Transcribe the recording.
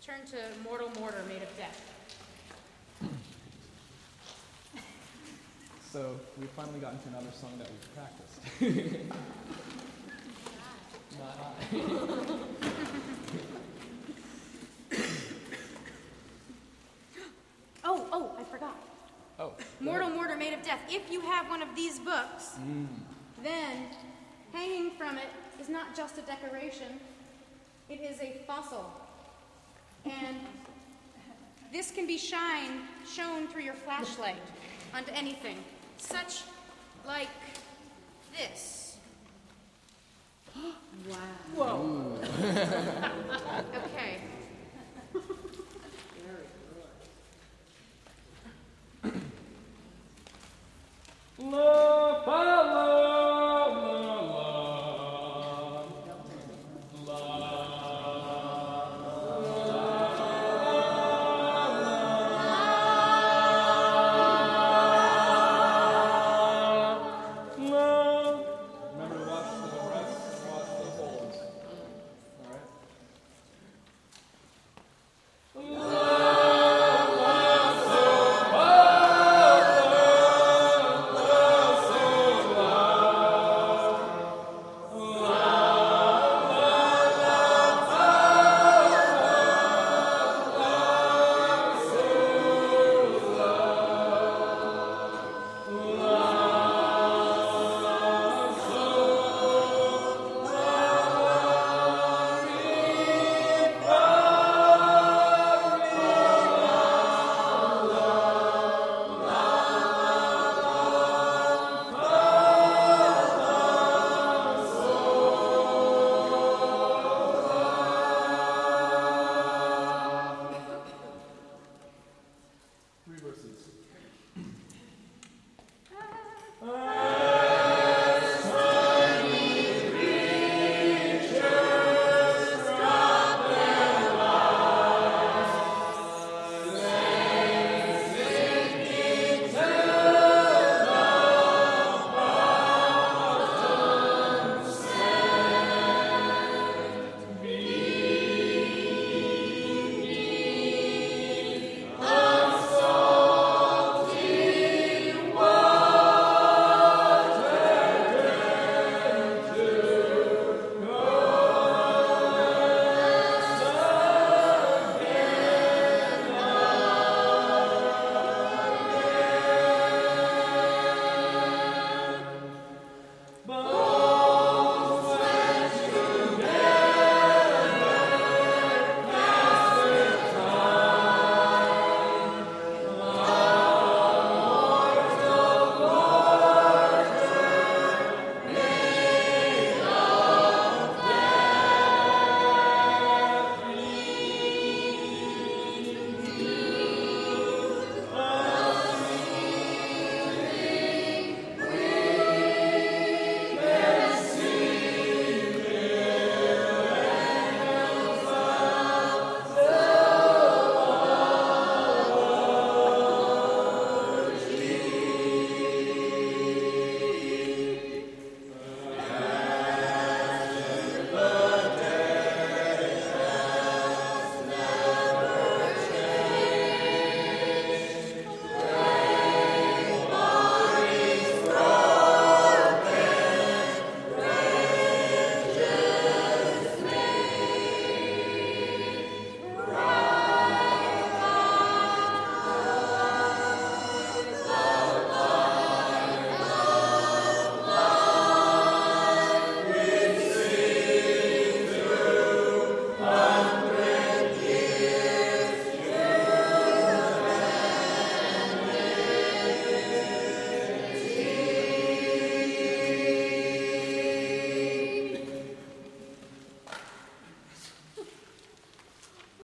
turn to Mortal Mortar Made of Death. So we finally got into another song that we've practiced. Not I. Oh, I forgot. Oh. Mortal Mortar Made of Death. If you have one of these books, then hanging from it is not just a decoration, it is a fossil. And this can be shown through your flashlight onto anything, such like this. Wow. Whoa. Okay.